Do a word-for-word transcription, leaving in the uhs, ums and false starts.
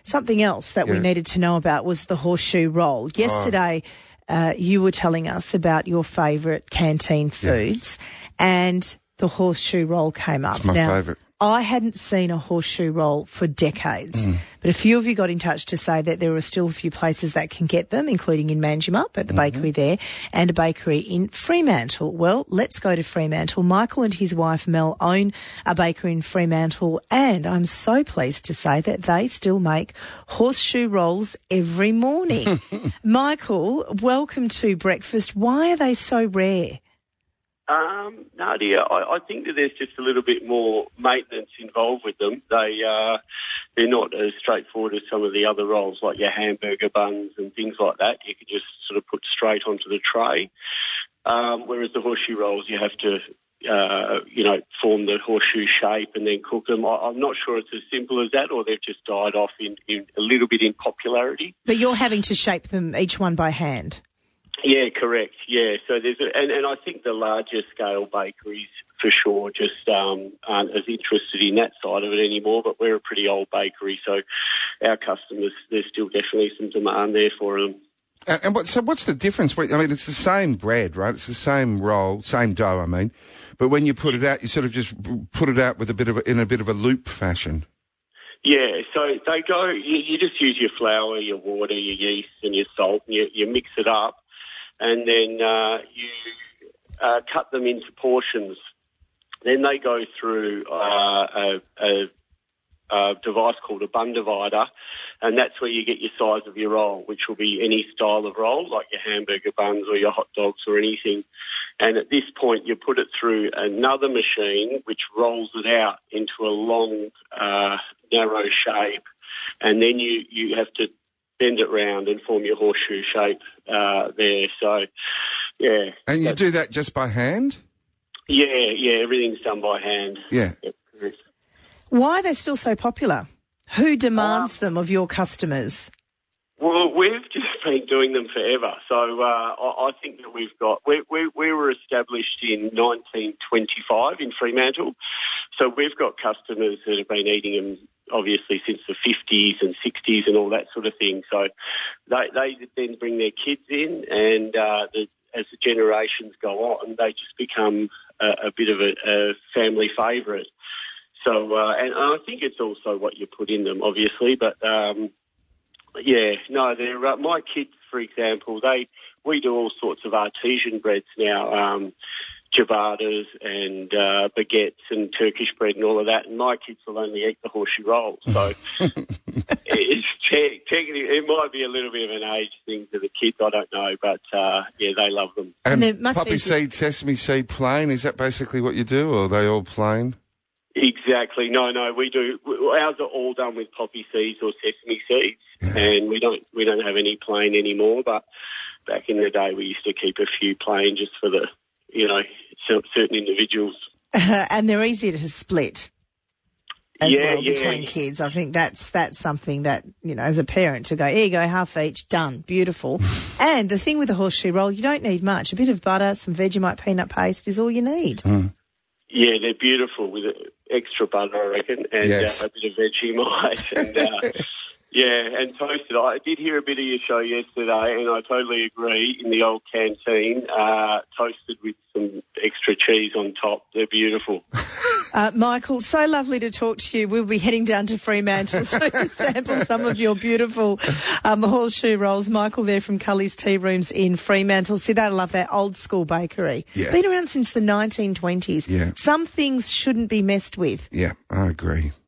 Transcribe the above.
something else that Yeah. we needed to know about was the horseshoe roll. Yesterday, oh. uh, you were telling us about your favourite canteen foods, yes. and the horseshoe roll came up. It's my now, favourite. I hadn't seen a horseshoe roll for decades, mm. but a few of you got in touch to say that there are still a few places that can get them, including in Manjimup at the mm-hmm. bakery there, and a bakery in Fremantle. Well, let's go to Fremantle. Michael and his wife Mel own a bakery in Fremantle, and I'm so pleased to say that they still make horseshoe rolls every morning. Michael, welcome to breakfast. Why are they so rare? Um, Nadia, I, I think that there's just a little bit more maintenance involved with them. They, uh, they're not as straightforward as some of the other rolls, like your hamburger buns and things like that. You could just sort of put straight onto the tray. Um, whereas the horseshoe rolls, you have to, uh, you know, form the horseshoe shape and then cook them. I, I'm not sure it's as simple as that, or they've just died off in, in a little bit in popularity. But you're having to shape them each one by hand. Yeah, correct. Yeah, so there's a, and, and I think the larger scale bakeries for sure just um, aren't as interested in that side of it anymore. But we're a pretty old bakery, so our customers, there's still definitely some demand there for them. And, and what, so what's the difference? I mean, it's the same bread, right? It's the same roll, same dough. I mean, but when you put it out, you sort of just put it out with a bit of a, in a bit of a loop fashion. Yeah, so they go. You, you just use your flour, your water, your yeast, and your salt, and you, you mix it up. And then uh, you uh, cut them into portions. Then they go through uh, a, a, a device called a bun divider, and that's where you get your size of your roll, which will be any style of roll, like your hamburger buns or your hot dogs or anything. And at this point, you put it through another machine, which rolls it out into a long, uh, narrow shape, and then you, you have to bend it round and form your horseshoe shape uh, there. So, yeah. And you do that just by hand? Yeah, yeah, everything's done by hand. Yeah. Yep. Why are they still so popular? Who demands um, them of your customers? Well, we've just been doing them forever. So uh, I, I think that we've got... We, we, we were established in nineteen twenty-five in Fremantle. So we've got customers that have been eating them obviously since the fifties and sixties and all that sort of thing. So they, they then bring their kids in, and uh, the, as the generations go on, they just become a, a bit of a, a family favourite. So, uh, and I think it's also what you put in them, obviously, but um, yeah, no, they're, uh, my kids, for example, they we do all sorts of artesian breads now, um, ciabattas and uh, baguettes and Turkish bread and all of that, and my kids will only eat the horseshoe rolls. So it's te- technically, it might be a little bit of an age thing to the kids, I don't know, but uh, yeah, they love them. And, and much poppy easier. seed, sesame seed plain, is that basically what you do, or are they all plain? Exactly. No, no, we do. Ours are all done with poppy seeds or sesame seeds, yeah. and we don't we don't have any plain anymore. But back in the day, we used to keep a few plain just for the, you know, certain individuals. And they're easier to split as yeah, well yeah. between kids. I think that's that's something that, you know, as a parent to go, here you go, half each, done, beautiful. And the thing with the horseshoe roll, you don't need much. A bit of butter, some Vegemite peanut paste is all you need. Mm. Yeah, they're beautiful with extra butter, I reckon, and yes. uh, a bit of Vegemite. And, uh, yeah, and toasted. I did hear a bit of your show yesterday, and I totally agree. In the old canteen, uh, toasted with some extra cheese on top. They're beautiful. Uh, Michael, so lovely to talk to you. We'll be heading down to Fremantle to sample some of your beautiful um, horseshoe rolls. Michael there from Cully's Tea Rooms in Fremantle. See, they love that old school bakery. Yeah. Been around since the nineteen twenties. Yeah. Some things shouldn't be messed with. Yeah, I agree.